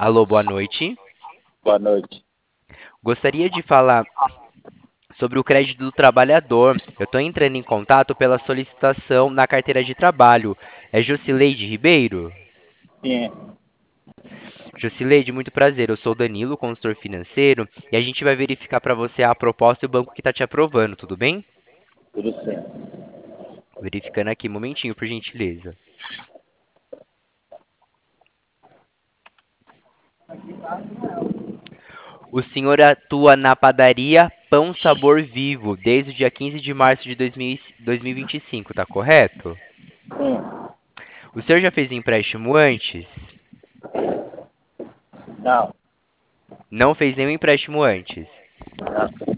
Alô, boa noite. Boa noite. Gostaria de falar sobre o crédito do trabalhador. Eu estou entrando em contato pela solicitação na carteira de trabalho. É Jocileide Ribeiro? Sim, Jocileide, muito prazer. Eu sou o Danilo, consultor financeiro, e a gente vai verificar para você a proposta e o banco que está te aprovando, tudo bem? tudo certo. Verificando aqui, um momentinho, por gentileza. O senhor atua na padaria Pão Sabor Vivo desde o dia 15 de março de 2025, tá correto? Sim, O senhor já fez empréstimo antes? não, Não fez nenhum empréstimo antes. não.